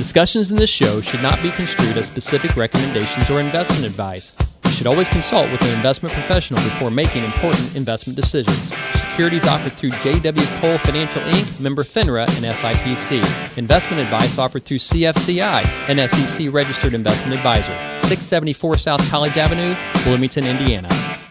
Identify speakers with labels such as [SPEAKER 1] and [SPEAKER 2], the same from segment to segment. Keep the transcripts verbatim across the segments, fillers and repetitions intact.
[SPEAKER 1] Discussions in this show should not be construed as specific recommendations or investment advice. You should always consult with an investment professional before making important investment decisions. Securities offered through J W. Cole Financial Incorporated, member FINRA, and S I P C. Investment advice offered through C F C I, an S E C-registered investment advisor. six seventy-four South College Avenue, Bloomington, Indiana.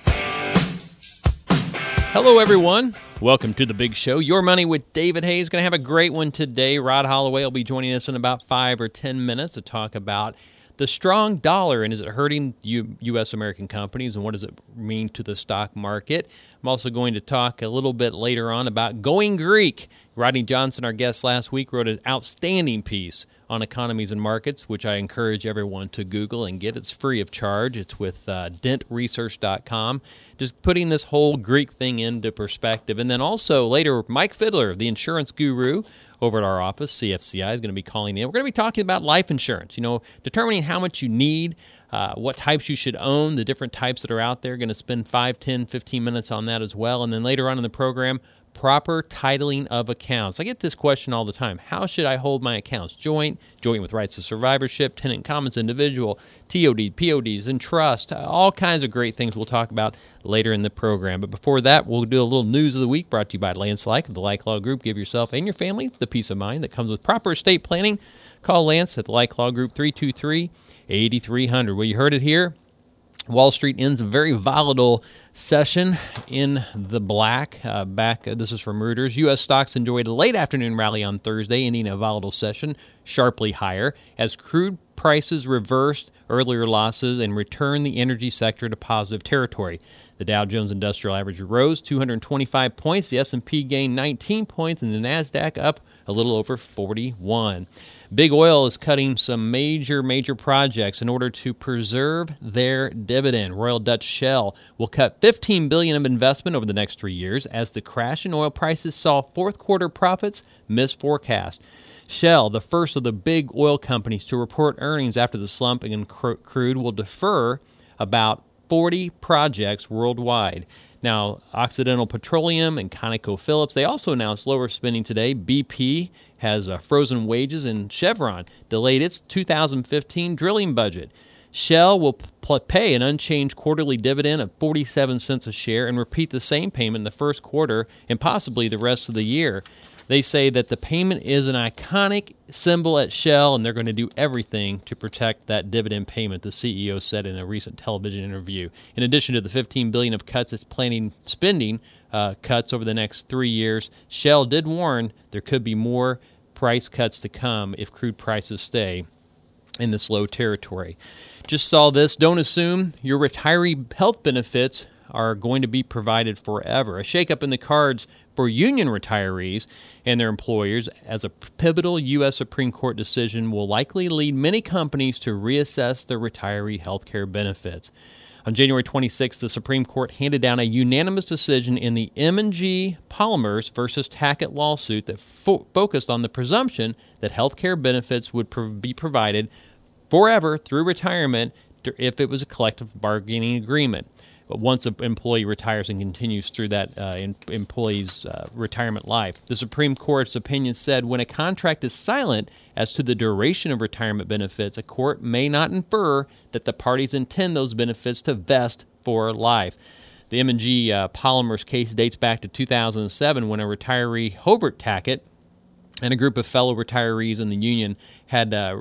[SPEAKER 1] Hello, everyone. Welcome to The Big Show. Your Money with David Hayes. Going to have a great one today. Rod Holloway will be joining us in about five or ten minutes to talk about the strong dollar, and is it hurting U- U.S. American companies, and what does it mean to the stock market? I'm also going to talk a little bit later on about going Greek. Rodney Johnson, our guest last week, wrote an outstanding piece on economies and markets, which I encourage everyone to Google and get. It's free of charge. It's with uh, dent research dot com. Just putting this whole Greek thing into perspective. And then also later, Mike Fiddler, the insurance guru over at our office, C F C I, is going to be calling in. We're going to be talking about life insurance, you know, determining how much you need, uh, what types you should own, the different types that are out there. Going to spend five, ten, fifteen minutes on that as well. And then later on in the program, proper titling of accounts. I get this question all the time. How should I hold my accounts? Joint, joint with rights of survivorship, tenant commons, individual, T O D, P O Ds, and trust. All kinds of great things we'll talk about later in the program. But before that, we'll do a little news of the week brought to you by Lance Like of the Like Law Group. Give yourself and your family the peace of mind that comes with proper estate planning. Call Lance at the Like Law Group, three two three, eight three zero zero. Well, you heard it here. Wall Street ends a very volatile session in the black. Uh, back, uh, this is from Reuters. U S stocks enjoyed a late afternoon rally on Thursday, ending a volatile session sharply higher as crude prices reversed earlier losses and returned the energy sector to positive territory. The Dow Jones Industrial Average rose two hundred twenty-five points. The S and P gained nineteen points, and the NASDAQ up a little over forty-one. Big Oil is cutting some major, major projects in order to preserve their dividend. Royal Dutch Shell will cut fifteen billion dollars of investment over the next three years as the crash in oil prices saw fourth quarter profits miss forecast. Shell, the first of the big oil companies to report earnings after the slump in crude, will defer about forty projects worldwide. Now, Occidental Petroleum and ConocoPhillips, they also announced lower spending today. B P has uh, frozen wages, and Chevron delayed its two thousand fifteen drilling budget. Shell will p- pay an unchanged quarterly dividend of forty-seven cents a share and repeat the same payment in the first quarter and possibly the rest of the year. They say that the payment is an iconic symbol at Shell, and they're going to do everything to protect that dividend payment, the C E O said in a recent television interview. In addition to the fifteen billion dollars of cuts it's planning spending uh, cuts over the next three years, Shell did warn there could be more price cuts to come if crude prices stay in this low territory. Just saw this. Don't assume your retiree health benefits are going to be provided forever. A shakeup in the cards for union retirees and their employers as a pivotal U S Supreme Court decision will likely lead many companies to reassess their retiree health care benefits. On January twenty-sixth, the Supreme Court handed down a unanimous decision in the M and G Polymers versus Tackett lawsuit that fo- focused on the presumption that health care benefits would pro- be provided forever through retirement if it was a collective bargaining agreement. But once an employee retires and continues through that uh, in, employee's uh, retirement life. The Supreme Court's opinion said when a contract is silent as to the duration of retirement benefits, a court may not infer that the parties intend those benefits to vest for life. The M and G uh, Polymers case dates back to two thousand seven when a retiree, Hobart Tackett, and a group of fellow retirees in the union had uh,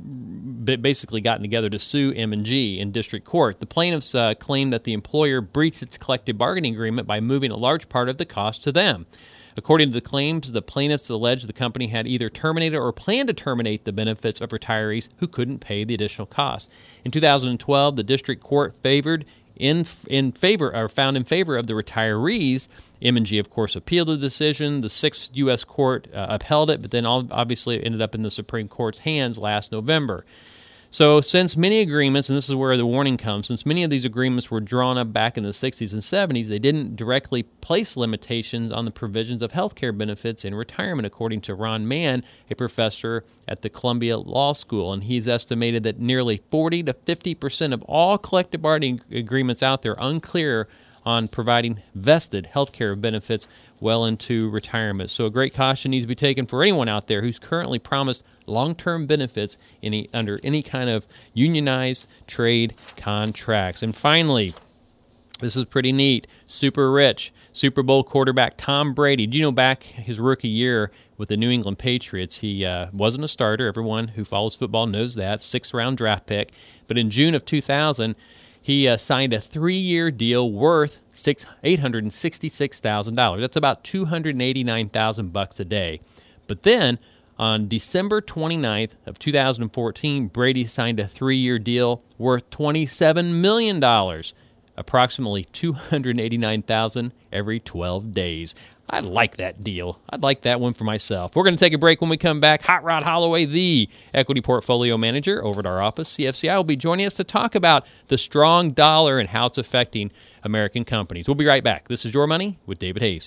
[SPEAKER 1] had basically gotten together to sue M and G in district court. The plaintiffs uh, claimed that the employer breached its collective bargaining agreement by moving a large part of the cost to them. According to the claims, the plaintiffs alleged the company had either terminated or planned to terminate the benefits of retirees who couldn't pay the additional costs. In two thousand twelve, the district court favored in in favor or found in favor of the retirees. M and G, of course, appealed the decision. The Sixth U S Court uh, upheld it, but then all, obviously it ended up in the Supreme Court's hands last November. So since many agreements, and this is where the warning comes, since many of these agreements were drawn up back in the sixties and seventies, they didn't directly place limitations on the provisions of health care benefits in retirement, according to Ron Mann, a professor at the Columbia Law School. And he's estimated that nearly forty to fifty percent of all collective bargaining agreements out there are unclear on providing vested health care benefits well into retirement. So a great caution needs to be taken for anyone out there who's currently promised long-term benefits any, under any kind of unionized trade contracts. And finally, this is pretty neat. Super rich Super Bowl quarterback Tom Brady. Do you know back his rookie year with the New England Patriots, he uh, wasn't a starter. Everyone who follows football knows that. Sixth-round draft pick. But in June of two thousand, he uh, signed a three-year deal worth eight hundred sixty-six thousand dollars. That's about two hundred eighty-nine thousand bucks a day. But then, on December twenty-ninth of two thousand fourteen, Brady signed a three-year deal worth twenty-seven million dollars. Approximately two hundred eighty-nine thousand dollars every twelve days. I like that deal. I'd like that one for myself. We're going to take a break. When we come back, Hot Rod Holloway, the equity portfolio manager over at our office, C F C I, will be joining us to talk about the strong dollar and how it's affecting American companies. We'll be right back. This is Your Money with David Hayes.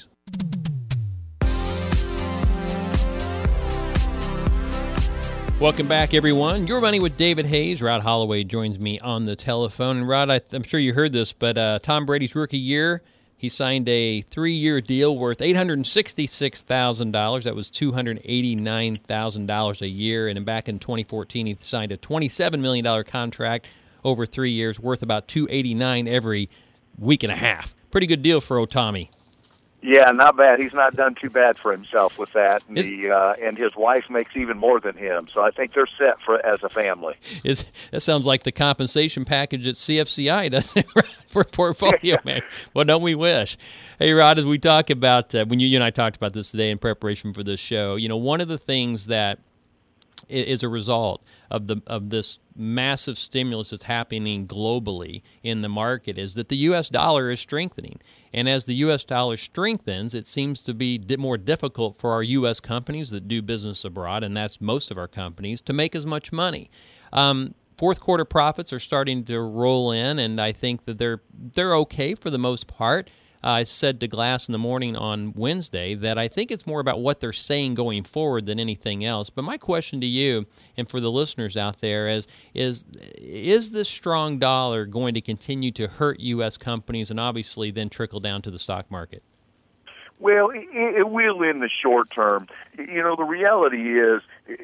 [SPEAKER 1] Welcome back, everyone. Your Money with David Hayes. Rod Holloway joins me on the telephone. And Rod, I, I'm sure you heard this, but uh, Tom Brady's rookie year, he signed a three-year deal worth eight hundred sixty-six thousand dollars. That was two hundred eighty-nine thousand dollars a year. And then back in twenty fourteen, he signed a twenty-seven million dollars contract over three years, worth about two hundred eighty-nine thousand dollars every week and a half. Pretty good deal for old Tommy.
[SPEAKER 2] Yeah, not bad. He's not done too bad for himself with that, and,
[SPEAKER 1] is,
[SPEAKER 2] the, uh, and his wife makes even more than him. So I think they're set for as a family.
[SPEAKER 1] Is that sounds like the compensation package at C F C I, doesn't it, for portfolio man? Well, don't we wish? Hey, Rod, as we talk about uh, when you, you and I talked about this today in preparation for this show, you know, one of the things that is a result of the of this massive stimulus that's happening globally in the market is that the U S dollar is strengthening. And as the U S dollar strengthens, it seems to be more difficult for our U S companies that do business abroad, and that's most of our companies, to make as much money. Um, fourth quarter profits are starting to roll in, and I think that they're they're okay for the most part. Uh, I said to Glass in the Morning on Wednesday that I think it's more about what they're saying going forward than anything else. But my question to you and for the listeners out there is, is, is this strong dollar going to continue to hurt U S companies and obviously then trickle down to the stock market?
[SPEAKER 2] Well, it, it will in the short term. You know, the reality is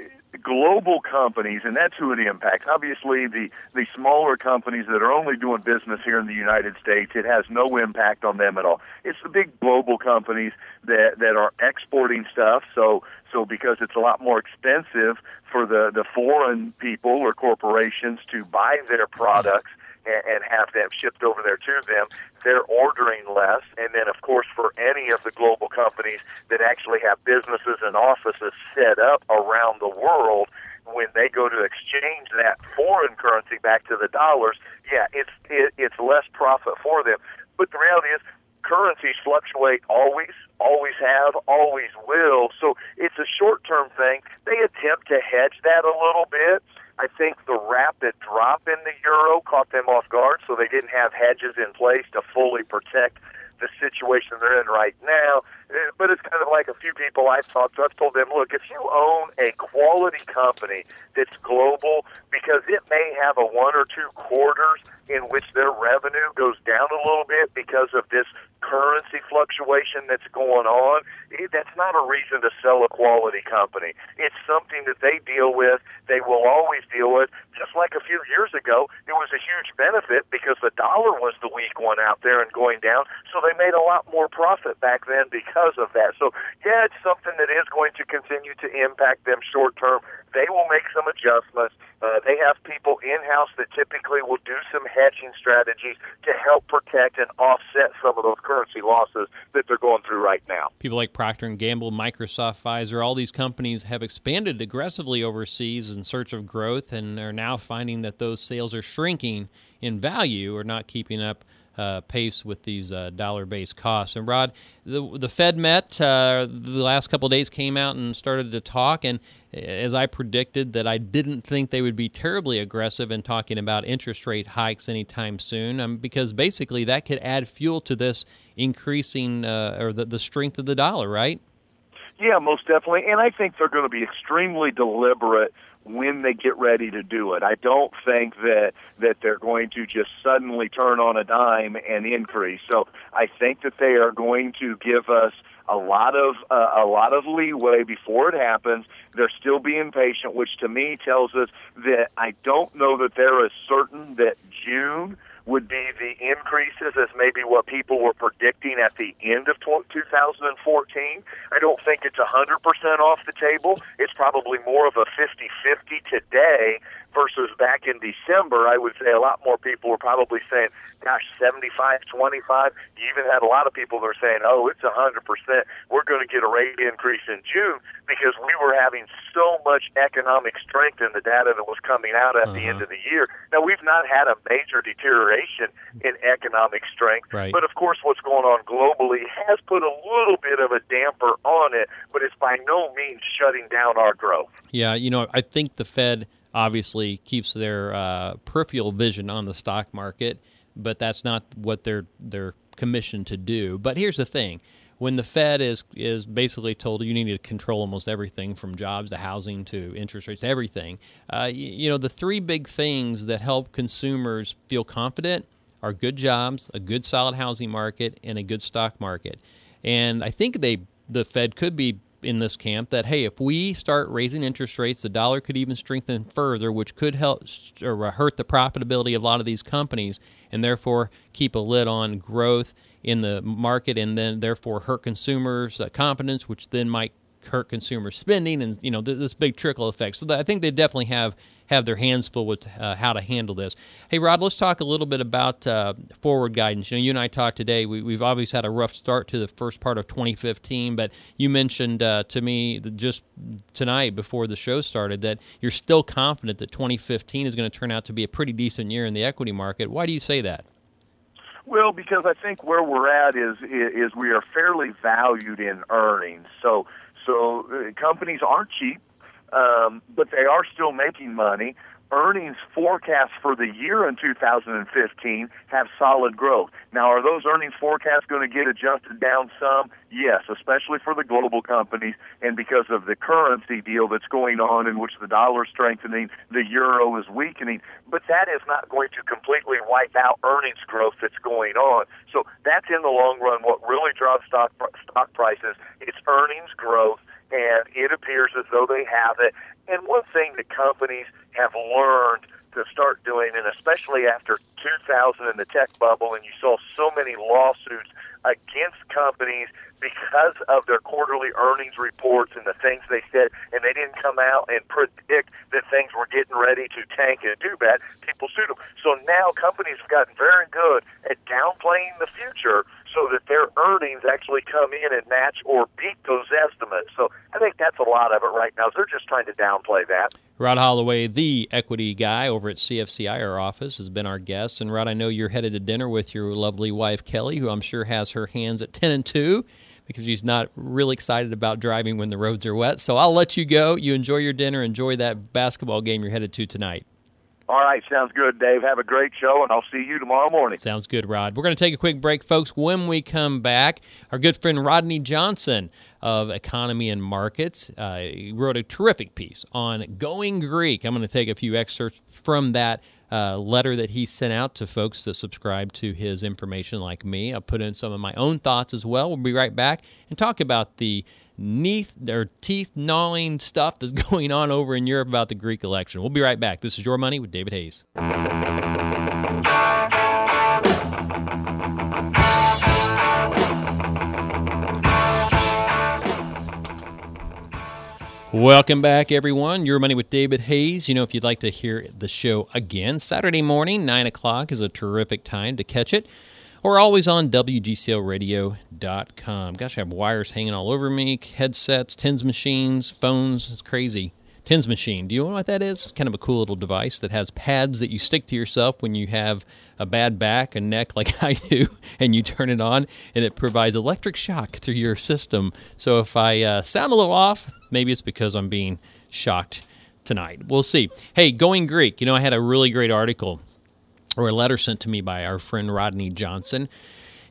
[SPEAKER 2] global companies, and that's who it impacts. Obviously, the, the smaller companies that are only doing business here in the United States, it has no impact on them at all. It's the big global companies that, that are exporting stuff, so so because it's a lot more expensive for the, the foreign people or corporations to buy their products and have them shipped over there to them, they're ordering less. And then, of course, for any of the global companies that actually have businesses and offices set up around the world, when they go to exchange that foreign currency back to the dollars, yeah, it's it, it's less profit for them. But the reality is, currencies fluctuate always, always have, always will. So it's a short-term thing. They attempt to hedge that a little bit. I think the rapid drop in the euro caught them off guard, so they didn't have hedges in place to fully protect the situation they're in right now. But it's kind of like a few people I've talked to. I've told them, look, if you own a quality company that's global, because it may have a one or two quarters in which their revenue goes down a little bit because of this currency fluctuation that's going on, that's not a reason to sell a quality company. It's something that they deal with, they will always deal with. Just like a few years ago, it was a huge benefit because the dollar was the weak one out there and going down, so they made a lot more profit back then because of that. So, yeah, it's something that is going to continue to impact them short term. They will make some adjustments. Uh, they have people in-house that typically will do some hedging strategies to help protect and offset some of those currency losses that they're going through right now.
[SPEAKER 1] People like Procter and Gamble, Microsoft, Pfizer, all these companies have expanded aggressively overseas in search of growth and are now finding that those sales are shrinking in value or not keeping up Uh, pace with these uh, dollar-based costs. And Rod, the the Fed met uh, the last couple of days, came out and started to talk, and as I predicted that I didn't think they would be terribly aggressive in talking about interest rate hikes anytime soon, um, because basically that could add fuel to this increasing uh, or the, the strength of the dollar, right?
[SPEAKER 2] Yeah, most definitely. And I think they're going to be extremely deliberate when they get ready to do it. I don't think that that they're going to just suddenly turn on a dime and increase. So I think that they are going to give us a lot of uh, a lot of leeway before it happens. They're still being patient, which to me tells us that I don't know that they're as certain that June would be the increases as maybe what people were predicting at the end of two thousand fourteen. I don't think it's one hundred percent off the table. It's probably more of a fifty-fifty today versus back in December. I would say a lot more people were probably saying, gosh, seventy-five twenty-five. You even had a lot of people that are saying, oh, it's one hundred percent. We're going to get a rate increase in June because we were having so much economic strength in the data that was coming out at uh-huh. the end of the year. Now, we've not had a major deterioration in economic strength,
[SPEAKER 1] right.
[SPEAKER 2] but of course what's going on globally has put a little bit of a damper on it, but it's by no means shutting down our growth.
[SPEAKER 1] Yeah, you know, I think the Fed obviously keeps their uh, peripheral vision on the stock market, but that's not what they're they're commissioned to do. But here's the thing. When the Fed is is basically told you need to control almost everything from jobs to housing to interest rates to everything, uh, you, you know, the three big things that help consumers feel confident are good jobs, a good solid housing market, and a good stock market. And I think they the Fed could be in this camp that, hey, if we start raising interest rates, the dollar could even strengthen further, which could help or hurt the profitability of a lot of these companies and therefore keep a lid on growth in the market and then therefore hurt consumers' uh, confidence, which then might hurt consumer spending and, you know, th- this big trickle effect. So that I think they definitely have have their hands full with uh, how to handle this. Hey, Rod, let's talk a little bit about uh, forward guidance. You know, you and I talked today. We, we've obviously had a rough start to the first part of twenty fifteen, but you mentioned uh, to me just tonight before the show started that you're still confident that twenty fifteen is going to turn out to be a pretty decent year in the equity market. Why do you say that?
[SPEAKER 2] Well, because I think where we're at is is we are fairly valued in earnings. So so uh, companies aren't cheap. Um, but they are still making money. Earnings forecasts for the year in two thousand fifteen have solid growth. Now, are those earnings forecasts going to get adjusted down some? Yes, especially for the global companies and because of the currency deal that's going on in which the dollar is strengthening, the euro is weakening. But that is not going to completely wipe out earnings growth that's going on. So that's in the long run what really drives stock, stock prices. It's earnings growth. And it appears as though they have it. And one thing that companies have learned to start doing, and especially after two thousand in the tech bubble, and you saw so many lawsuits against companies because of their quarterly earnings reports and the things they said, and they didn't come out and predict that things were getting ready to tank and do bad, people sued them. So now companies have gotten very good at downplaying the future so that their earnings actually come in and match or beat those estimates. So I think that's a lot of it right now. They're just trying to downplay that.
[SPEAKER 1] Rod Holloway, the equity guy over at C F C I, our office, has been our guest. And Rod, I know you're headed to dinner with your lovely wife, Kelly, who I'm sure has her hands at ten and two because she's not really excited about driving when the roads are wet. So I'll let you go. You enjoy your dinner. Enjoy that basketball game you're headed to tonight.
[SPEAKER 2] All right, sounds good, Dave. Have a great show, and I'll see you tomorrow morning.
[SPEAKER 1] Sounds good, Rod. We're going to take a quick break, folks. When we come back, our good friend Rodney Johnson of Economy and Markets uh, he wrote a terrific piece on Going Greek. I'm going to take a few excerpts from that uh, letter that he sent out to folks that subscribe to his information like me. I'll put in some of my own thoughts as well. We'll be right back and talk about the Neath, their teeth-gnawing stuff that's going on over in Europe about the Greek election. We'll be right back. This is Your Money with David Hayes. Welcome back, everyone. Your Money with David Hayes. You know, if you'd like to hear the show again, Saturday morning, nine o'clock is a terrific time to catch it. Or always on W G C L radio dot com. Gosh, I have wires hanging all over me, headsets, tens machines, phones. It's crazy. Tens machine. Do you know what that is? It's kind of a cool little device that has pads that you stick to yourself when you have a bad back and neck like I do, and you turn it on, and it provides electric shock through your system. So if I uh, sound a little off, maybe it's because I'm being shocked tonight. We'll see. Hey, Going Greek. You know, I had a really great article or a letter sent to me by our friend Rodney Johnson.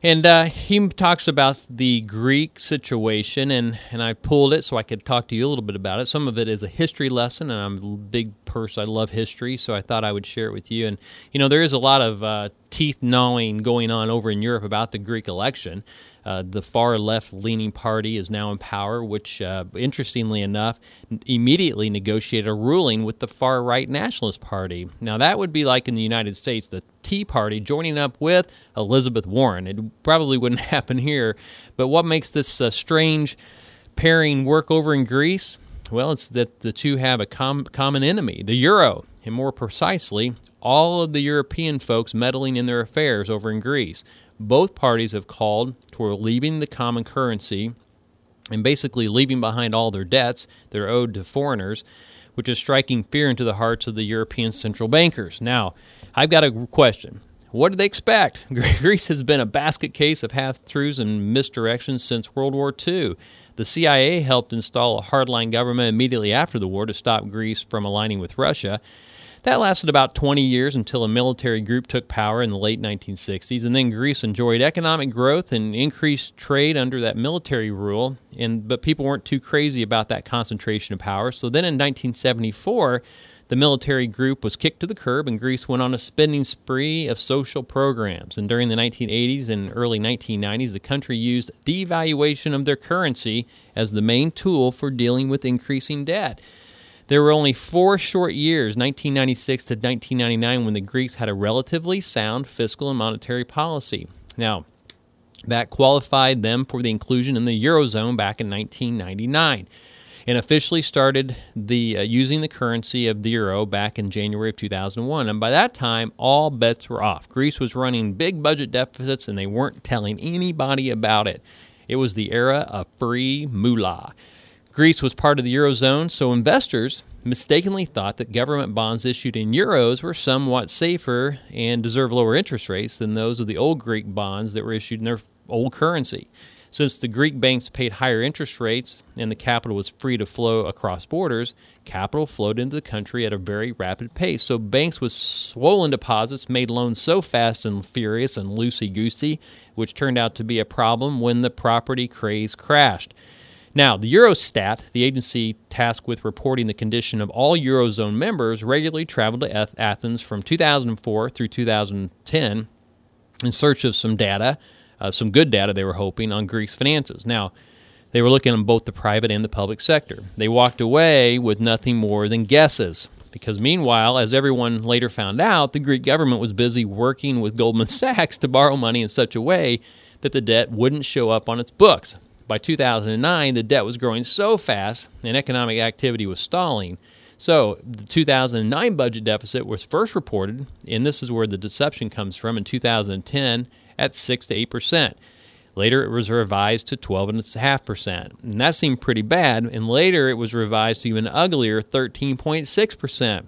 [SPEAKER 1] And uh, he talks about the Greek situation, and, and I pulled it so I could talk to you a little bit about it. Some of it is a history lesson, and I'm a big person. I love history, so I thought I would share it with you. And, you know, there is a lot of uh, teeth-gnawing going on over in Europe about the Greek election. Uh, the far left-leaning party is now in power, which, uh, interestingly enough, immediately negotiated a ruling with the far-right Nationalist Party. Now, that would be like in the United States, the Tea Party joining up with Elizabeth Warren. It probably wouldn't happen here, but what makes this uh, strange pairing work over in Greece? Well, it's that the two have a com- common enemy, the euro, and more precisely, all of the European folks meddling in their affairs over in Greece. Both parties have called for leaving the common currency and basically leaving behind all their debts that are owed to foreigners, which is striking fear into the hearts of the European central bankers. Now, I've got a question. What did they expect? Greece has been a basket case of half-truths and misdirections since World War Two. The C I A helped install a hardline government immediately after the war to stop Greece from aligning with Russia. That lasted about twenty years until a military group took power in the late nineteen sixties, and then Greece enjoyed economic growth and increased trade under that military rule, and but people weren't too crazy about that concentration of power. So then in nineteen seventy-four, the military group was kicked to the curb, and Greece went on a spending spree of social programs. And during the nineteen eighties and early nineteen nineties, the country used devaluation of their currency as the main tool for dealing with increasing debt. There were only four short years, nineteen ninety-six to nineteen ninety-nine, when the Greeks had a relatively sound fiscal and monetary policy. Now, that qualified them for the inclusion in the Eurozone back in nineteen ninety-nine, and officially started the uh, using the currency of the euro back in January of two thousand one. And by that time, all bets were off. Greece was running big budget deficits, and they weren't telling anybody about it. It was the era of free moolah. Greece was part of the Eurozone, so investors mistakenly thought that government bonds issued in euros were somewhat safer and deserved lower interest rates than those of the old Greek bonds that were issued in their old currency. Since the Greek banks paid higher interest rates and the capital was free to flow across borders, capital flowed into the country at a very rapid pace. So banks with swollen deposits made loans so fast and furious and loosey-goosey, which turned out to be a problem when the property craze crashed. Now, the Eurostat, the agency tasked with reporting the condition of all Eurozone members, regularly traveled to Athens from two thousand four through two thousand ten in search of some data, uh, some good data they were hoping, on Greece's finances. Now, they were looking at both the private and the public sector. They walked away with nothing more than guesses, because meanwhile, as everyone later found out, the Greek government was busy working with Goldman Sachs to borrow money in such a way that the debt wouldn't show up on its books. By two thousand nine, the debt was growing so fast and economic activity was stalling. So the two thousand nine budget deficit was first reported, and this is where the deception comes from, in two thousand ten at six to eight percent. Later, it was revised to twelve point five percent, and that seemed pretty bad, and later it was revised to even uglier, thirteen point six percent.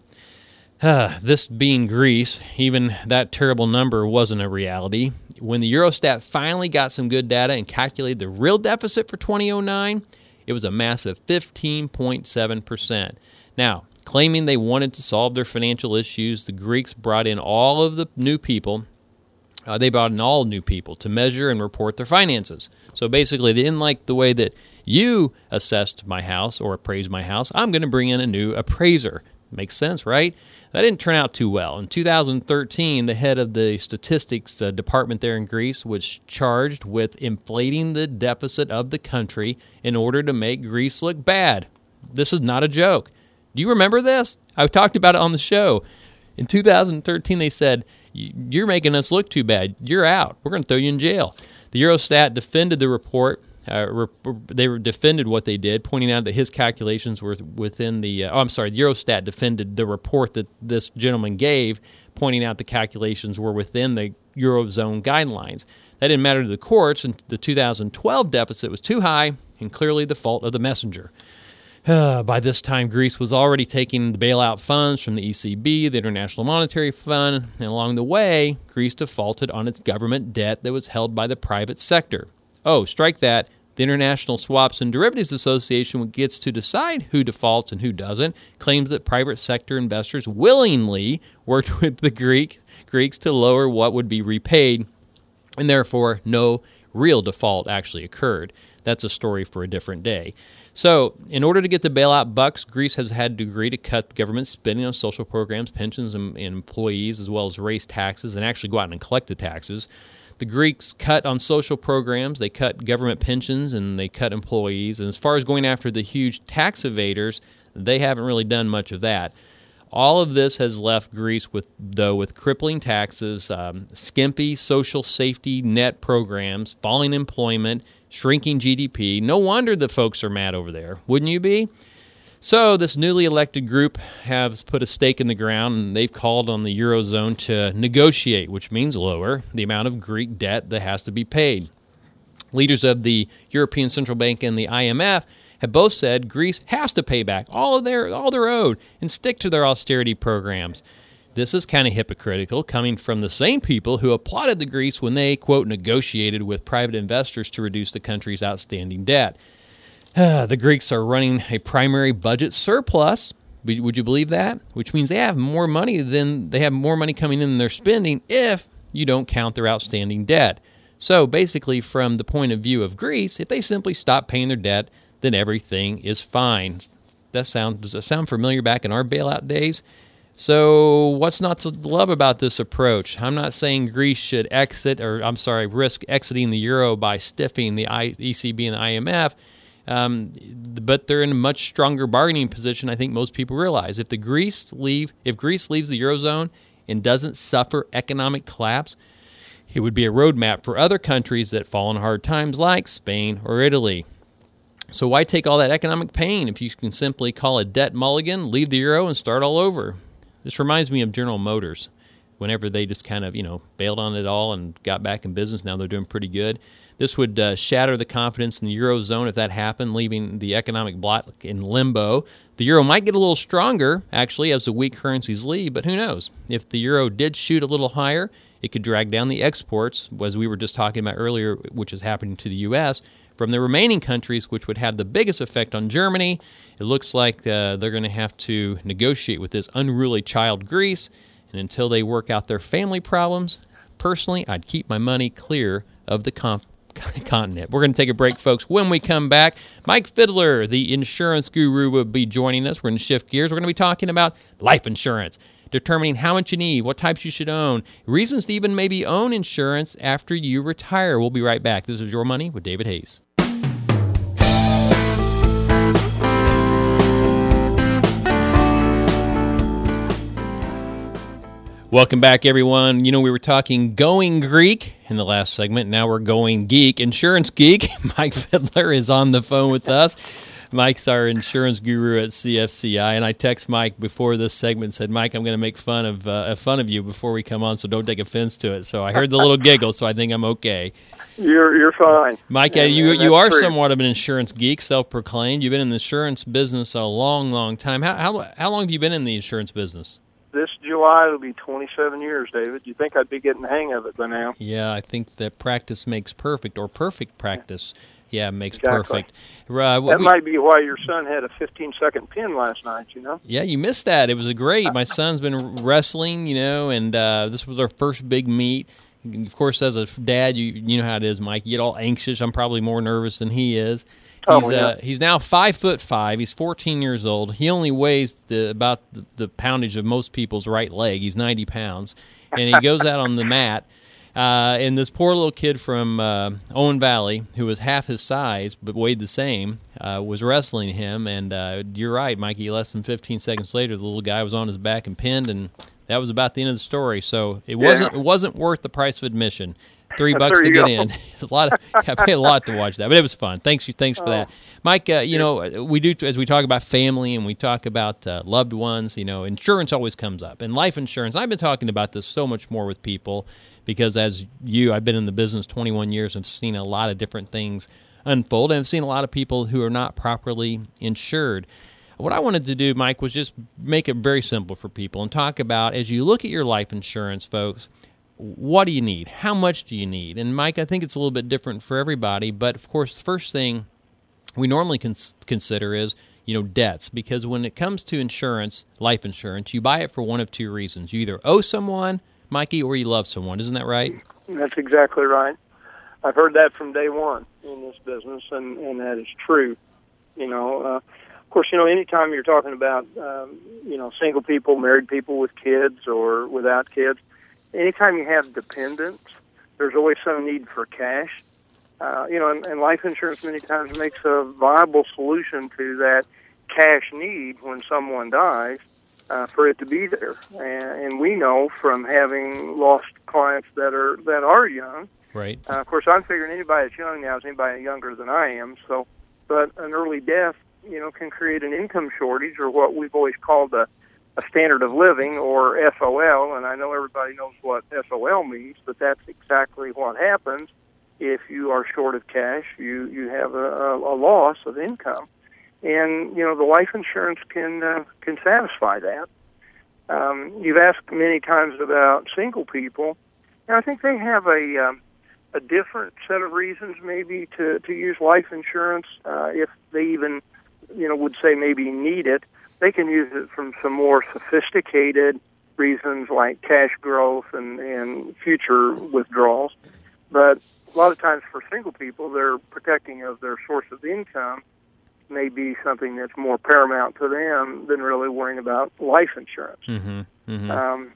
[SPEAKER 1] This being Greece, even that terrible number wasn't a reality. When the Eurostat finally got some good data and calculated the real deficit for twenty oh nine, it was a massive fifteen point seven percent. Now, claiming they wanted to solve their financial issues, the Greeks brought in all of the new people. Uh, they brought in all new people to measure and report their finances. So basically, they didn't like the way that you assessed my house or appraised my house. I'm going to bring in a new appraiser. Makes sense, right? That didn't turn out too well. In two thousand thirteen, the head of the statistics uh, department there in Greece was charged with inflating the deficit of the country in order to make Greece look bad. This is not a joke. Do you remember this? I talked about it on the show. In two thousand thirteen, they said, "You're making us look too bad. You're out. We're going to throw you in jail." The Eurostat defended the report. Uh, re- they defended what they did, pointing out that his calculations were within the... Uh, oh, I'm sorry, the Eurostat defended the report that this gentleman gave, pointing out the calculations were within the Eurozone guidelines. That didn't matter to the courts, and the two thousand twelve deficit was too high and clearly the fault of the messenger. Uh, by this time, Greece was already taking the bailout funds from the E C B, the International Monetary Fund, and along the way, Greece defaulted on its government debt that was held by the private sector. Oh, strike that. The International Swaps and Derivatives Association gets to decide who defaults and who doesn't, claims that private sector investors willingly worked with the Greek Greeks to lower what would be repaid and therefore no real default actually occurred. That's a story for a different day. So, in order to get the bailout bucks, Greece has had to agree to cut government spending on social programs, pensions, and, and employees, as well as raise taxes and actually go out and collect the taxes. The Greeks cut on social programs, they cut government pensions, and they cut employees. And as far as going after the huge tax evaders, they haven't really done much of that. All of this has left Greece with, though, with crippling taxes, um, skimpy social safety net programs, falling employment, shrinking G D P. No wonder the folks are mad over there, wouldn't you be? So this newly elected group has put a stake in the ground, and they've called on the Eurozone to negotiate, which means lower the amount of Greek debt that has to be paid. Leaders of the European Central Bank and the I M F have both said Greece has to pay back all of their all their owed and stick to their austerity programs. This is kind of hypocritical, coming from the same people who applauded the Greece when they, quote, negotiated with private investors to reduce the country's outstanding debt. The Greeks are running a primary budget surplus. Would you believe that? Which means they have more money than they have more money coming in than they're spending if you don't count their outstanding debt. So basically, from the point of view of Greece, if they simply stop paying their debt, then everything is fine. That sound does that sound familiar back in our bailout days? So what's not to love about this approach? I'm not saying Greece should exit, or I'm sorry, risk exiting the euro by stiffing the E C B and the I M F, um, but they're in a much stronger bargaining position. I think most people realize if the Greece leave, if Greece leaves the eurozone and doesn't suffer economic collapse, it would be a roadmap for other countries that fall in hard times, like Spain or Italy. So why take all that economic pain if you can simply call a debt mulligan, leave the euro, and start all over? This reminds me of General Motors. Whenever they just kind of, you know, bailed on it all and got back in business, now they're doing pretty good. This would uh, shatter the confidence in the Eurozone if that happened, leaving the economic bloc in limbo. The euro might get a little stronger, actually, as the weak currencies leave, but who knows? If the euro did shoot a little higher, it could drag down the exports, as we were just talking about earlier, which is happening to the U S, from the remaining countries, which would have the biggest effect on Germany. It looks like uh, they're going to have to negotiate with this unruly child Greece, and until they work out their family problems, personally, I'd keep my money clear of the comp- continent. We're going to take a break, folks. When we come back, Mike Fiddler, the insurance guru, will be joining us. We're going to shift gears. We're going to be talking about life insurance, determining how much you need, what types you should own, reasons to even maybe own insurance after you retire. We'll be right back. This is Your Money with David Hayes. Welcome back, everyone. You know, we were talking going Greek in the last segment. Now we're going geek. Insurance geek. Mike Fiddler is on the phone with us. Mike's our insurance guru at C F C I, and I text Mike before this segment and said, Mike, I'm going to make fun of uh, fun of you before we come on, so don't take offense to it. So I heard the little giggle, so I think I'm okay.
[SPEAKER 3] You're you're fine.
[SPEAKER 1] Mike,
[SPEAKER 3] and,
[SPEAKER 1] you
[SPEAKER 3] and
[SPEAKER 1] you are
[SPEAKER 3] true.
[SPEAKER 1] somewhat of an insurance geek, self-proclaimed. You've been in the insurance business a long, long time. How how, how long have you been in the insurance business?
[SPEAKER 3] This July will be twenty-seven years, David. You'd think I'd be getting the hang of it by now.
[SPEAKER 1] Yeah, I think that practice makes perfect, or perfect practice, yeah, makes
[SPEAKER 3] exactly.
[SPEAKER 1] perfect. Uh,
[SPEAKER 3] that
[SPEAKER 1] we,
[SPEAKER 3] might be why your son had a fifteen-second pin last night, you know?
[SPEAKER 1] Yeah, you missed that. It was a great. My son's been wrestling, you know, and uh, this was our first big meet. Of course, as a dad, you you know how it is, Mike. You get all anxious. I'm probably more nervous than he is. He's,
[SPEAKER 3] oh, yeah.
[SPEAKER 1] uh, he's now five foot five. He's fourteen years old. He only weighs the, about the, the poundage of most people's right leg. He's ninety pounds, and he goes out on the mat. Uh, and this poor little kid from uh, Owen Valley, who was half his size but weighed the same, uh, was wrestling him. And uh, you're right, Mikey. Less than fifteen seconds later, the little guy was on his back and pinned, and that was about the end of the story. So it
[SPEAKER 3] yeah.
[SPEAKER 1] wasn't it wasn't worth the price of admission. Three bucks to get go. in. a lot of I paid a lot to watch that, but it was fun. Thanks you, thanks for
[SPEAKER 3] oh.
[SPEAKER 1] that, Mike. Uh, you know, we do as we talk about family and we talk about uh, loved ones. You know, insurance always comes up, and life insurance. I've been talking about this so much more with people because, as you, I've been in the business twenty-one years. I've seen a lot of different things unfold, and I've seen a lot of people who are not properly insured. What I wanted to do, Mike, was just make it very simple for people and talk about as you look at your life insurance, folks. What do you need? How much do you need? And, Mike, I think it's a little bit different for everybody, but, of course, the first thing we normally cons- consider is, you know, debts, because when it comes to insurance, life insurance, you buy it for one of two reasons. You either owe someone, Mikey, or you love someone. Isn't that right?
[SPEAKER 3] That's exactly right. I've heard that from day one in this business, and, and that is true. You know, uh, of course, you know, anytime you're talking about, um, you know, single people, married people with kids or without kids, anytime you have dependents, there's always some need for cash. Uh, you know, and, and life insurance many times makes a viable solution to that cash need when someone dies, uh, for it to be there. And, and we know from having lost clients that are that are young.
[SPEAKER 1] Right.
[SPEAKER 3] Uh, of course, I'm figuring anybody that's young now is anybody younger than I am. So, but an early death, you know, can create an income shortage, or what we've always called a, a standard of living, or S O L. And I know everybody knows what S O L means, but that's exactly what happens. If you are short of cash, you, you have a, a, a loss of income. And, you know, the life insurance can uh, can satisfy that. Um, you've asked many times about single people, and I think they have a um, a different set of reasons maybe to, to use life insurance, uh, if they even, you know, would say maybe need it. They can use it from some more sophisticated reasons like cash growth and, and future withdrawals. But a lot of times for single people, their protecting of their source of income may be something that's more paramount to them than really worrying about life insurance.
[SPEAKER 1] Mm-hmm. Mm-hmm.
[SPEAKER 3] Um,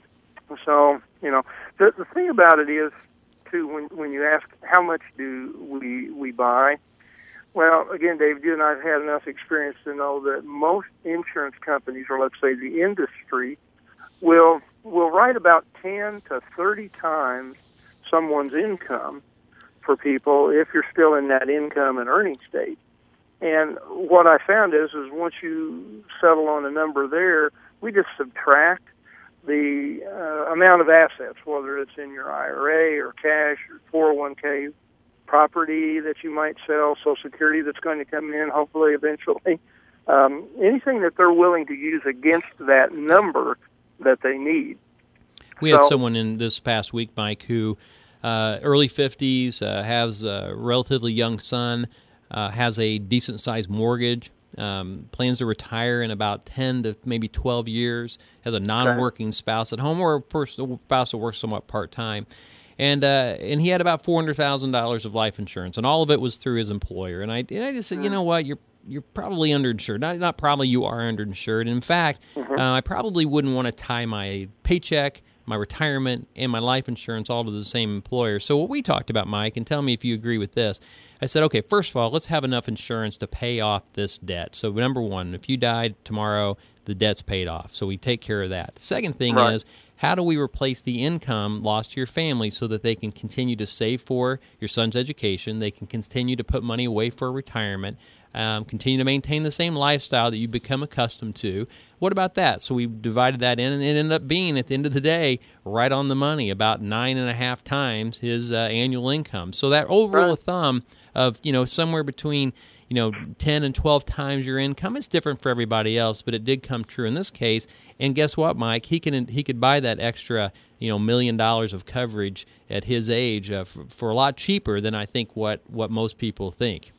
[SPEAKER 3] so, you know, the, the thing about it is, too, when, when you ask how much do we, we buy, well, again, David, you and I have had enough experience to know that most insurance companies, or let's say the industry, will will write about ten to thirty times someone's income for people if you're still in that income and earning state. And what I found is, is once you settle on a number there, we just subtract the uh, amount of assets, whether it's in your I R A or cash or four oh one k, property that you might sell, Social Security that's going to come in, hopefully, eventually. Um, anything that they're willing to use against that number that they need.
[SPEAKER 1] We
[SPEAKER 3] so,
[SPEAKER 1] had someone in this past week, Mike, who uh, early fifties, uh, has a relatively young son, uh, has a decent-sized mortgage, um, plans to retire in about ten to maybe twelve years, has a non-working spouse at home, or a person, spouse that works somewhat part-time. And uh, and he had about four hundred thousand dollars of life insurance, and all of it was through his employer. And I, and I just said, mm. you know what, you're you're probably underinsured. Not, not probably, you are underinsured. And in fact, mm-hmm. uh, I probably wouldn't want to tie my paycheck, my retirement, and my life insurance all to the same employer. So what we talked about, Mike, and tell me if you agree with this, I said, okay, first of all, let's have enough insurance to pay off this debt. So number one, if you died tomorrow, the debt's paid off. So we take care of that. The second thing right. is, how do we replace the income lost to your family so that they can continue to save for your son's education, they can continue to put money away for retirement, um, continue to maintain the same lifestyle that you've become accustomed to? What about that? So we divided that in, and it ended up being, at the end of the day, right on the money, about nine and a half times his uh, annual income. So that old rule of thumb of, you know, somewhere between, you know, ten and twelve times your income, it's different for everybody else, but it did come true in this case. And guess what, Mike? He can he could buy that extra, you know, million dollars of coverage at his age uh, for, for a lot cheaper than I think what, what most people think.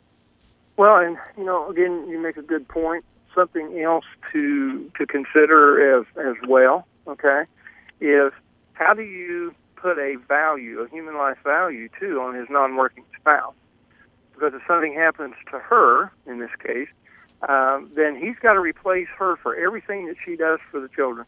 [SPEAKER 3] Well, and, you know, again, you make a good point. Something else to to consider as, as well, okay, is how do you put a value, a human life value, too, on his non-working spouse? Because if something happens to her, in this case, um, then he's got to replace her for everything that she does for the children.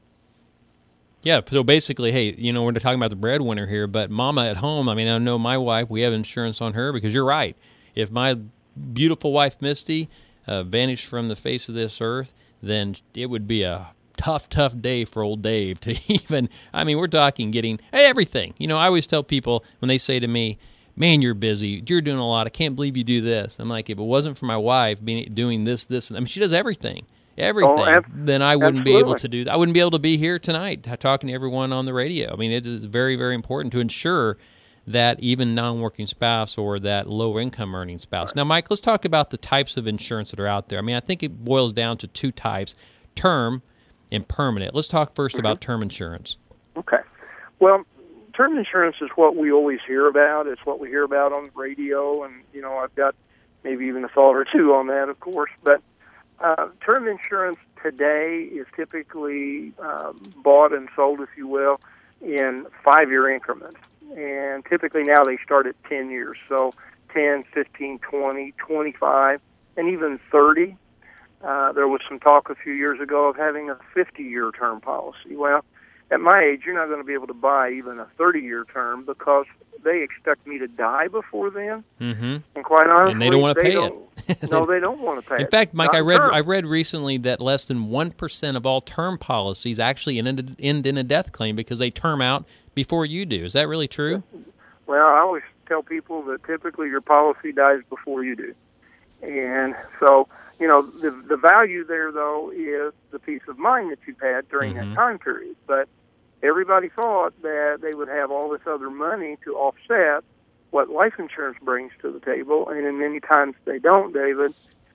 [SPEAKER 1] Yeah, so basically, hey, you know, we're talking about the breadwinner here, but mama at home, I mean, I know my wife, we have insurance on her, because you're right. If my beautiful wife, Misty, uh, vanished from the face of this earth, then it would be a tough, tough day for old Dave to even, I mean, we're talking getting everything. You know, I always tell people when they say to me, man, you're busy, you're doing a lot, I can't believe you do this. I'm like, if it wasn't for my wife being doing this, this, I mean, she does everything, everything, oh, ab- then I wouldn't absolutely. be able to do that. I wouldn't be able to be here tonight talking to everyone on the radio. I mean, it is very, very important to ensure that even non-working spouse or that low-income earning spouse. Right. Now, Mike, let's talk about the types of insurance that are out there. I mean, I think it boils down to two types, term and permanent. Let's talk first mm-hmm. about term insurance.
[SPEAKER 3] Okay. Well, term insurance is what we always hear about. It's what we hear about on the radio, and, you know, I've got maybe even a thought or two on that, of course. But uh, term insurance today is typically um, bought and sold, if you will, in five-year increments. and typically now they start at ten years. So ten, fifteen, twenty, twenty-five, and even thirty. Uh, there was some talk a few years ago of having a fifty-year term policy. Well, at my age, you're not going to be able to buy even a thirty-year term because they expect me to die before then.
[SPEAKER 1] Mm-hmm.
[SPEAKER 3] And quite honestly,
[SPEAKER 1] and they don't want to pay
[SPEAKER 3] it. No, they don't want to pay
[SPEAKER 1] in
[SPEAKER 3] it.
[SPEAKER 1] In fact, Mike,
[SPEAKER 3] not
[SPEAKER 1] I read
[SPEAKER 3] term.
[SPEAKER 1] I read recently that less than one percent of all term policies actually end, end in a death claim because they term out before you do. Is that really true?
[SPEAKER 3] Well, I always tell people that typically your policy dies before you do. And so, you know, the the value there, though, is the peace of mind that you've had during
[SPEAKER 1] mm-hmm.
[SPEAKER 3] that time period. But everybody thought that they would have all this other money to offset what life insurance brings to the table, and in many times they don't, David.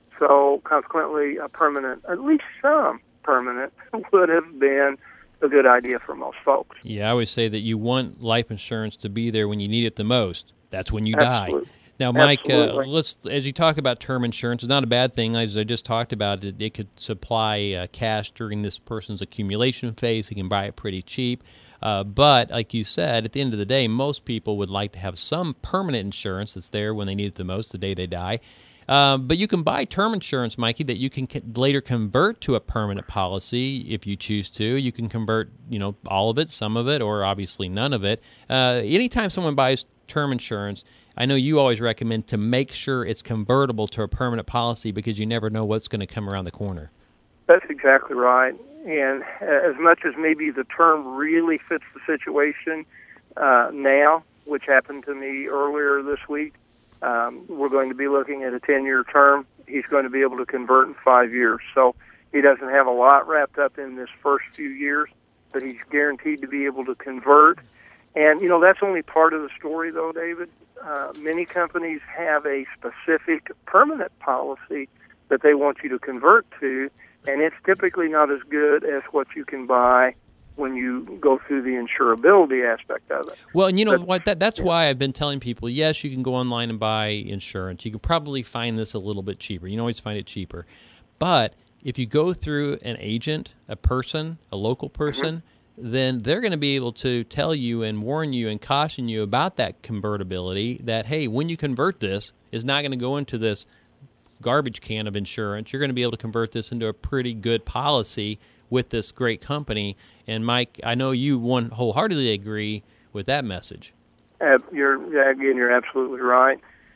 [SPEAKER 3] So consequently, a permanent, at least some permanent, would have been a good idea for most folks.
[SPEAKER 1] Yeah, I always say that you want life insurance to be there when you need it the most. That's when you
[SPEAKER 3] Absolutely.
[SPEAKER 1] die. Now, Mike, uh, let's as you talk about term insurance, it's not a bad thing. As I just talked about, it, it could supply uh, cash during this person's accumulation phase. He can buy it pretty cheap. Uh, but, like you said, at the end of the day, most people would like to have some permanent insurance that's there when they need it the most, the day they die. Uh, but you can buy term insurance, Mikey, that you can c- later convert to a permanent policy if you choose to. You can convert, you know, all of it, some of it, or obviously none of it. Uh, anytime someone buys term insurance, I know you always recommend to make sure it's convertible to a permanent policy because you never know what's going to come around the corner.
[SPEAKER 3] That's exactly right. And as much as maybe the term really fits the situation uh, now, which happened to me earlier this week, um, we're going to be looking at a ten-year term. He's going to be able to convert in five years. So he doesn't have a lot wrapped up in this first few years, but he's guaranteed to be able to convert. And, you know, that's only part of the story, though, David. Uh, many companies have a specific permanent policy that they want you to convert to, and it's typically not as good as what you can buy when you go through the insurability aspect of it.
[SPEAKER 1] Well, and you know
[SPEAKER 3] but,
[SPEAKER 1] what? That, that's
[SPEAKER 3] yeah.
[SPEAKER 1] why I've been telling people, yes, you can go online and buy insurance. You can probably find this a little bit cheaper. You can always find it cheaper. But if you go through an agent, a person, a local person, mm-hmm. then they're going to be able to tell you and warn you and caution you about that convertibility, that, hey, when you convert this, it's not going to go into this garbage can of insurance. You're going to be able to convert this into a pretty good policy with this great company. And Mike, I know you one wholeheartedly agree with that message.
[SPEAKER 3] Uh, you're again, you're absolutely right.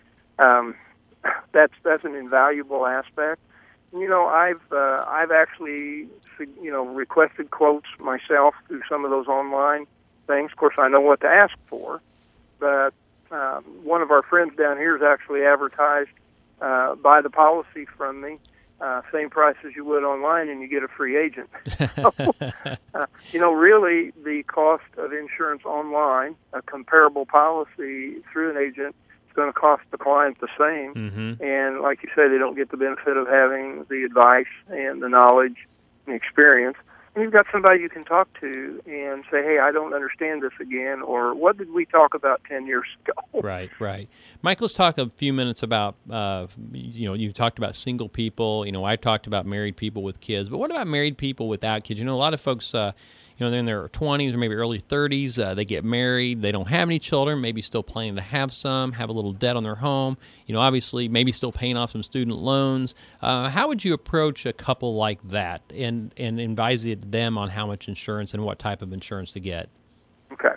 [SPEAKER 3] Um, that's that's an invaluable aspect. You know, I've uh, I've actually you know requested quotes myself through some of those online things. Of course, I know what to ask for, but um, one of our friends down here has actually advertised uh, buy the policy from me, uh, same price as you would online, and you get a free agent. so, uh, you know, really, the cost of insurance online, a comparable policy through an agent, is going to cost the client the same.
[SPEAKER 1] Mm-hmm.
[SPEAKER 3] And like you say, they don't get the benefit of having the advice and the knowledge and experience. And you've got somebody you can talk to and say, hey, I don't understand this again, or what did we talk about ten years ago?
[SPEAKER 1] Right, right. Mike, let's talk a few minutes about, uh, you know, you talked about single people. You know, I talked about married people with kids. But what about married people without kids? You know, a lot of folks, uh, you know, they're in their twenties or maybe early thirties. Uh, they get married. They don't have any children, maybe still planning to have some, have a little debt on their home. You know, obviously, maybe still paying off some student loans. Uh, how would you approach a couple like that and, and advise them on how much insurance and what type of insurance to get?
[SPEAKER 3] Okay.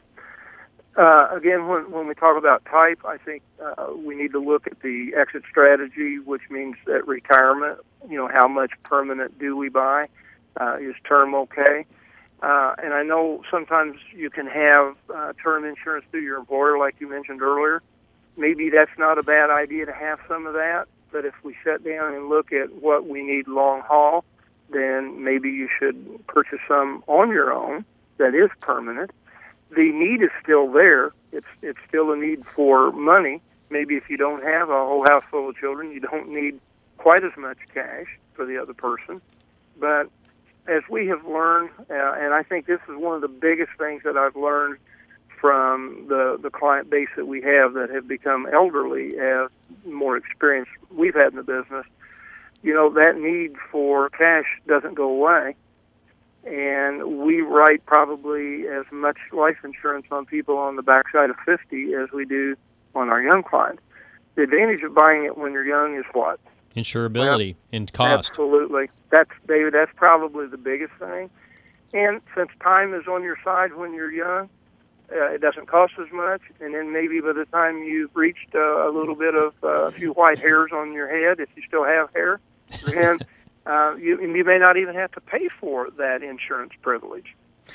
[SPEAKER 3] Uh, again, when, when we talk about type, I think uh, we need to look at the exit strategy, which means that retirement, you know, how much permanent do we buy? Uh, is term okay? Uh, and I know sometimes you can have uh, term insurance through your employer, like you mentioned earlier. Maybe that's not a bad idea to have some of that, but if we sit down and look at what we need long haul, then maybe you should purchase some on your own that is permanent. The need is still there. It's it's still a need for money. Maybe if you don't have a whole house full of children, you don't need quite as much cash for the other person. But as we have learned, uh, and I think this is one of the biggest things that I've learned from the, the client base that we have that have become elderly as more experience we've had in the business, you know, that need for cash doesn't go away. and we write probably as much life insurance on people on the backside of fifty as we do on our young clients. The advantage of buying it when you're young is what?
[SPEAKER 1] Insurability
[SPEAKER 3] well,
[SPEAKER 1] and cost.
[SPEAKER 3] Absolutely. That's, David, that's probably the biggest thing. And since time is on your side when you're young, uh, it doesn't cost as much. And then maybe by the time you've reached uh, a little bit of uh, a few white hairs on your head, if you still have hair, then uh, you, you may not even have to pay for that insurance privilege.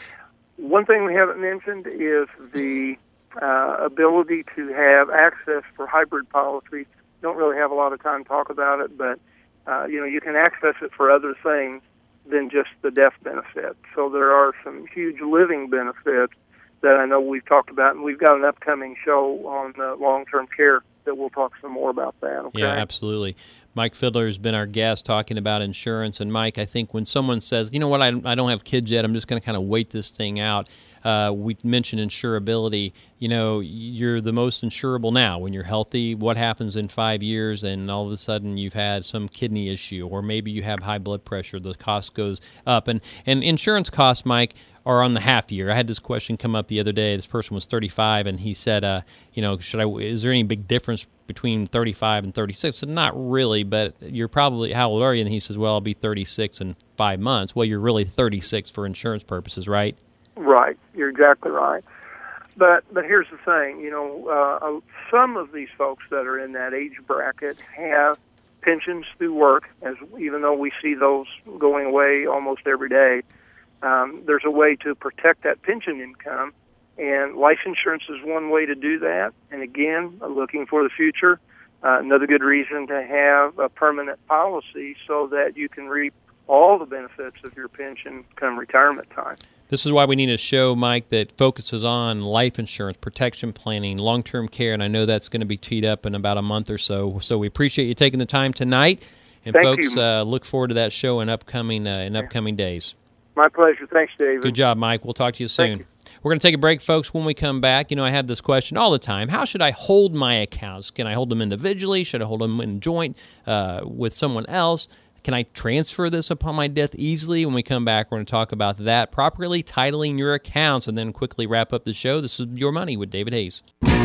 [SPEAKER 3] One thing we haven't mentioned is the uh, ability to have access for hybrid policies. Don't really have a lot of time to talk about it, but uh, you know, you can access it for other things than just the death benefit. So there are some huge living benefits that I know we've talked about, and we've got an upcoming show on uh, long-term care that we'll talk some more about that. Okay?
[SPEAKER 1] Yeah, absolutely. Mike Fiddler has been our guest talking about insurance. And, Mike, I think when someone says, you know what, I, I don't have kids yet, I'm just going to kind of wait this thing out, uh, we mentioned insurability. You know, you're the most insurable now. When you're healthy, what happens in five years and all of a sudden you've had some kidney issue, or maybe you have high blood pressure, the cost goes up. And, and insurance costs, Mike, are on the half year. I had this question come up the other day. This person was thirty-five, and he said, uh, you know, should I? Is there any big difference between thirty-five and thirty-six? I said, not really, but you're probably, how old are you? And he says, well, I'll be thirty-six in five months. Well, you're really thirty-six for insurance purposes, right?
[SPEAKER 3] Right. You're exactly right. But but here's the thing, you know, uh, some of these folks that are in that age bracket have pensions through work, as even though we see those going away almost every day. Um, there's a way to protect that pension income, and life insurance is one way to do that. And again, looking for the future, uh, another good reason to have a permanent policy so that you can reap all the benefits of your pension come retirement time.
[SPEAKER 1] This is why we need a show, Mike, that focuses on life insurance, protection planning, long-term care, and I know that's going to be teed up in about a month or so. So we appreciate you taking the time tonight, and
[SPEAKER 3] Thank
[SPEAKER 1] folks,
[SPEAKER 3] you.
[SPEAKER 1] Uh, look forward to that show in upcoming uh, in upcoming days.
[SPEAKER 3] My pleasure. Thanks, David.
[SPEAKER 1] Good job, Mike. We'll talk to you soon.
[SPEAKER 3] Thank you.
[SPEAKER 1] We're going to take a break, folks. When we come back, you know, I have this question all the time. How should I hold my accounts? Can I hold them individually? Should I hold them in joint uh, with someone else? Can I transfer this upon my death easily? When we come back, we're going to talk about that, properly titling your accounts, and then quickly wrap up the show. This is Your Money with David Hayes.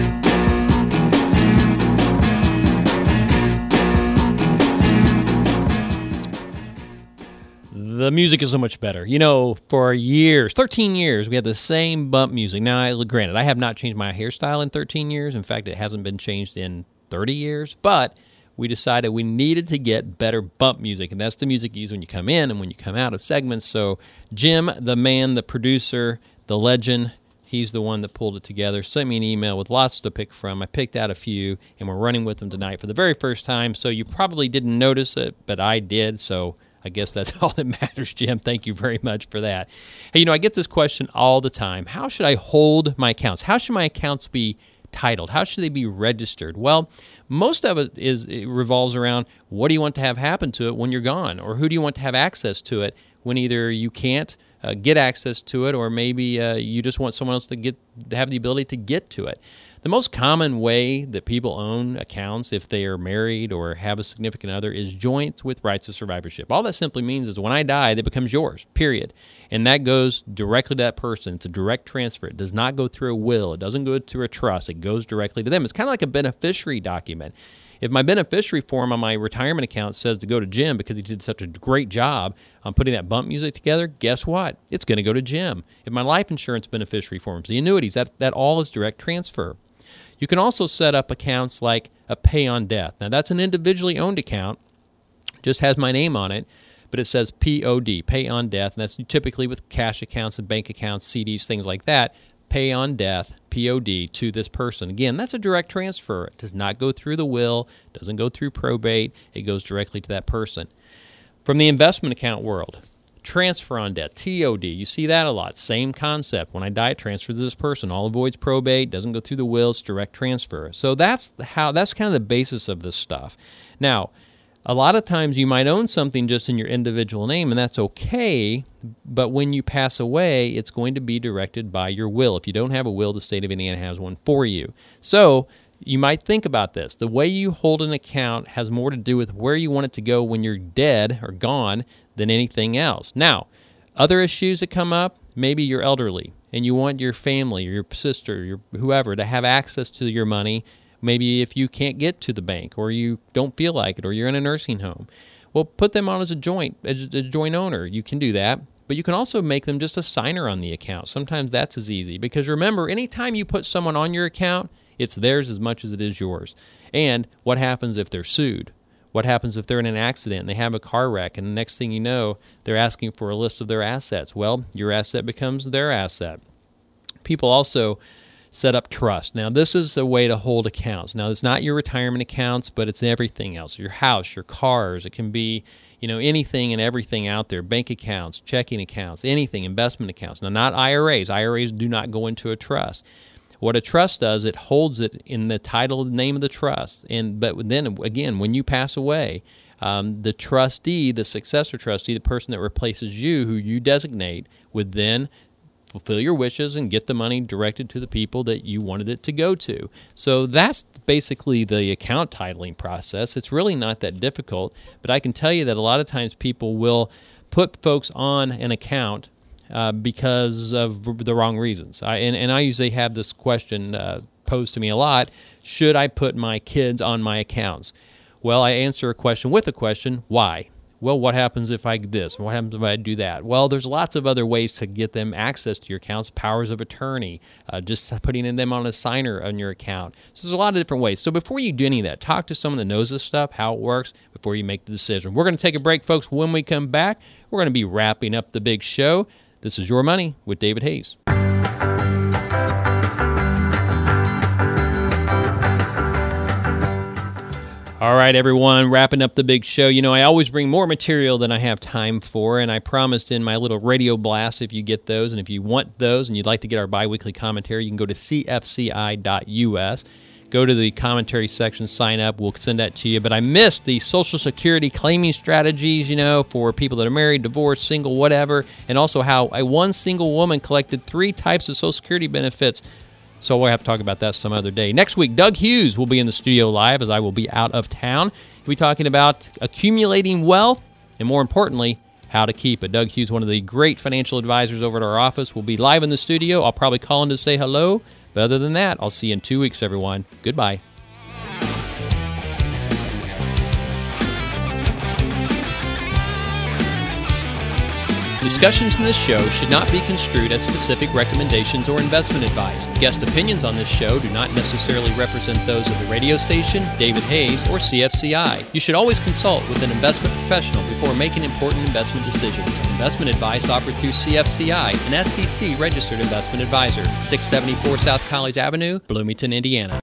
[SPEAKER 1] The music is so much better. You know, for years, thirteen years, we had the same bump music. Now, I, granted, I have not changed my hairstyle in thirteen years. In fact, it hasn't been changed in thirty years. But we decided we needed to get better bump music, and that's the music you use when you come in and when you come out of segments. So Jim, the man, the producer, the legend, he's the one that pulled it together, sent me an email with lots to pick from. I picked out a few, and we're running with them tonight for the very first time. So you probably didn't notice it, but I did, so I guess that's all that matters, Jim. Thank you very much for that. Hey, you know, I get this question all the time. How should I hold my accounts? How should my accounts be titled? How should they be registered? Well, most of it is it revolves around what do you want to have happen to it when you're gone, or who do you want to have access to it when either you can't uh, get access to it, or maybe uh, you just want someone else to get to have the ability to get to it. The most common way that people own accounts, if they are married or have a significant other, is joint with rights of survivorship. All that simply means is when I die, it becomes yours, period. And that goes directly to that person. It's a direct transfer. It does not go through a will. It doesn't go through a trust. It goes directly to them. It's kind of like a beneficiary document. If my beneficiary form on my retirement account says to go to Jim because he did such a great job on putting that bump music together, guess what? It's going to go to Jim. If my life insurance beneficiary forms, the annuities, that, that all is direct transfer. You can also set up accounts like a pay on death. Now, that's an individually owned account, just has my name on it, but it says P O D, pay on death, and that's typically with cash accounts and bank accounts, C Ds, things like that. Pay on death, P O D, to this person. Again, that's a direct transfer. It does not go through the will, doesn't go through probate. It goes directly to that person. From the investment account world, transfer on death, T O D. You see that a lot. Same concept. When I die, it transfers to this person. All avoids probate, doesn't go through the will, it's direct transfer. So that's how that's kind of the basis of this stuff. Now, a lot of times you might own something just in your individual name, and that's okay, but when you pass away, it's going to be directed by your will. If you don't have a will, the state of Indiana has one for you. So you might think about this. The way you hold an account has more to do with where you want it to go when you're dead or gone than anything else. Now, Other issues that come up, maybe you're elderly and you want your family or your sister, your whoever, to have access to your money. Maybe if you can't get to the bank or you don't feel like it or you're in a nursing home. Well, put them on as a joint, as a joint owner. You can do that. But you can also make them just a signer on the account. Sometimes that's as easy. Because remember, anytime you put someone on your account, it's theirs as much as it is yours. And what happens if they're sued? What happens if they're in an accident and they have a car wreck and the next thing you know, they're asking for a list of their assets? Well, your asset becomes their asset. People also set up trust. Now, this is a way to hold accounts. Now, it's not your retirement accounts, but it's everything else. Your house, your cars. It can be, you know, anything and everything out there. Bank accounts, checking accounts, anything, investment accounts. Now, not I R As. I R As do not go into a trust. What a trust does, it holds it in the title, the name of the trust. And but then, again, when you pass away, um, the trustee, the successor trustee, the person that replaces you, who you designate, would then fulfill your wishes and get the money directed to the people that you wanted it to go to. So that's basically the account titling process. It's really not that difficult, but I can tell you that a lot of times people will put folks on an account uh, because of the wrong reasons. I, and, and I usually have this question uh, posed to me a lot: should I put my kids on my accounts? Well, I answer a question with a question: why? Well, what happens if I do this? What happens if I do that? Well, there's lots of other ways to get them access to your accounts, powers of attorney, uh, just putting them on a signer on your account. So there's a lot of different ways. So before you do any of that, talk to someone that knows this stuff, how it works, before you make the decision. We're going to take a break, folks. When we come back, we're going to be wrapping up the big show. This is Your Money with David Hayes. All right, everyone, wrapping up the big show. You know, I always bring more material than I have time for, and I promised in my little radio blast, if you get those, and if you want those and you'd like to get our biweekly commentary, you can go to c f c i dot u s. Go to the commentary section, sign up, we'll send that to you. But I missed the Social Security claiming strategies, you know, for people that are married, divorced, single, whatever, and also how a one single woman collected three types of Social Security benefits. So we'll have to talk about that some other day. Next week, Doug Hughes will be in the studio live as I will be out of town. We'll be talking about accumulating wealth and, more importantly, how to keep it. Doug Hughes, one of the great financial advisors over at our office, will be live in the studio. I'll probably call in to say hello. But other than that, I'll see you in two weeks, everyone. Goodbye. Discussions in this show should not be construed as specific recommendations or investment advice. Guest opinions on this show do not necessarily represent those of the radio station, David Hayes, or C F C I. You should always consult with an investment professional before making important investment decisions. Investment advice offered through C F C I, an S E C registered investment advisor. six seventy-four South College Avenue, Bloomington, Indiana.